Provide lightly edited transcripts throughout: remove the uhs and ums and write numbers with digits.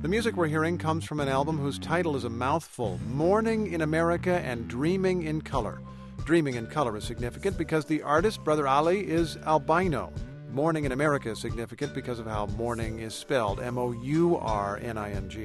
The music we're hearing comes from an album whose title is a mouthful, Morning in America and Dreaming in Color. Dreaming in Color is significant because the artist, Brother Ali, is albino. Morning in America is significant because of how morning is spelled, M-O-U-R-N-I-N-G.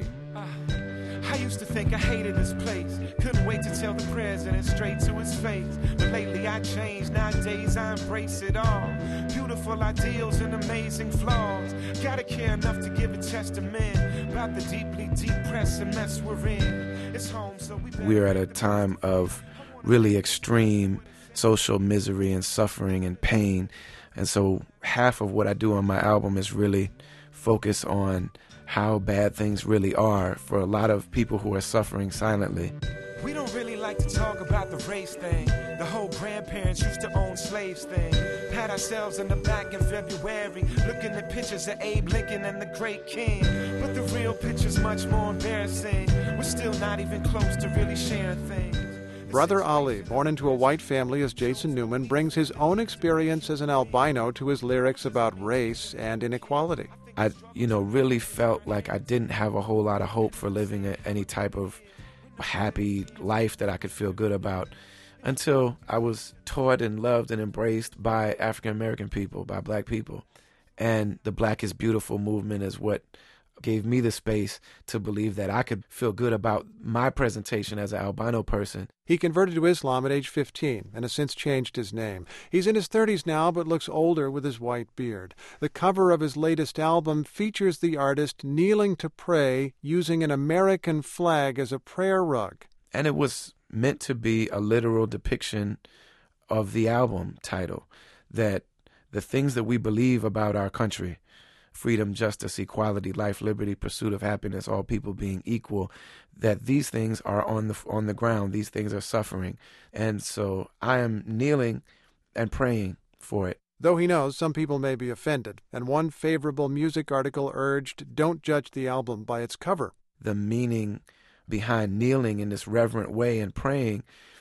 I used to think I hated this place. Couldn't wait to tell the president straight to his face. But lately I changed, nowadays I embrace it all. Beautiful ideals and amazing flaws. Gotta care enough to give a testament about the deeply depressing mess we're in. It's home, so we're at a time of really extreme social misery and suffering and pain. And so half of what I do on my album is really focus on how bad things really are for a lot of people who are suffering silently. We don't really like to talk about the race thing. The whole grandparents used to own slaves thing. Pat ourselves in the back in February, looking at pictures of Abe Lincoln and the great king. But the real picture's much more embarrassing. We're still not even close to really sharing things. Brother Ali, born into a white family as Jason Newman, brings his own experience as an albino to his lyrics about race and inequality. I, really felt like I didn't have a whole lot of hope for living any type of happy life that I could feel good about until I was taught and loved and embraced by African American people, by black people. And the Black is Beautiful movement is what gave me the space to believe that I could feel good about my presentation as an albino person. He converted to Islam at age 15 and has since changed his name. He's in his 30s now but looks older with his white beard. The cover of his latest album features the artist kneeling to pray using an American flag as a prayer rug. And it was meant to be a literal depiction of the album title, that the things that we believe about our country, freedom, justice, equality, life, liberty, pursuit of happiness, all people being equal, that these things are on the ground. These things are suffering. And so I am kneeling and praying for it. Though he knows some people may be offended, and one favorable music article urged, don't judge the album by its cover. The meaning behind kneeling in this reverent way and praying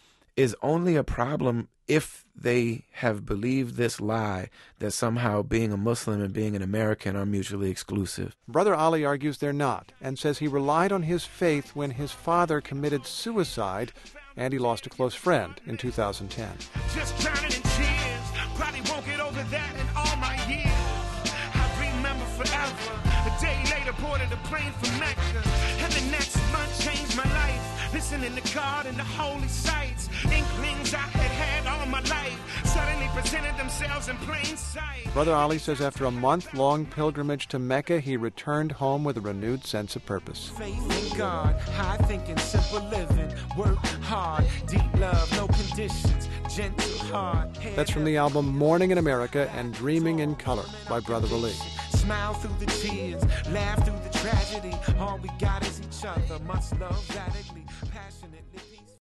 is only a problem if they have believed this lie that somehow being a Muslim and being an American are mutually exclusive. Brother Ali argues they're not, and says he relied on his faith when his father committed suicide and he lost a close friend in 2010. Just drowning in tears, probably won't get over that in all my years. I remember forever, a day later boarded a plane from Mecca, and the next month changed my life. Listening to God and the holy sights, inklings I had all my life suddenly presented themselves in plain sight. Brother Ali says after a month-long pilgrimage to Mecca, he returned home with a renewed sense of purpose. Faith in God, high thinking, simple living, work hard, deep love, no conditions, gentle heart. That's from the album Morning in America and Dreaming in Color by Brother Ali. Smile through the tears, laugh through the tragedy. All we got is each other, must love radically, passionately.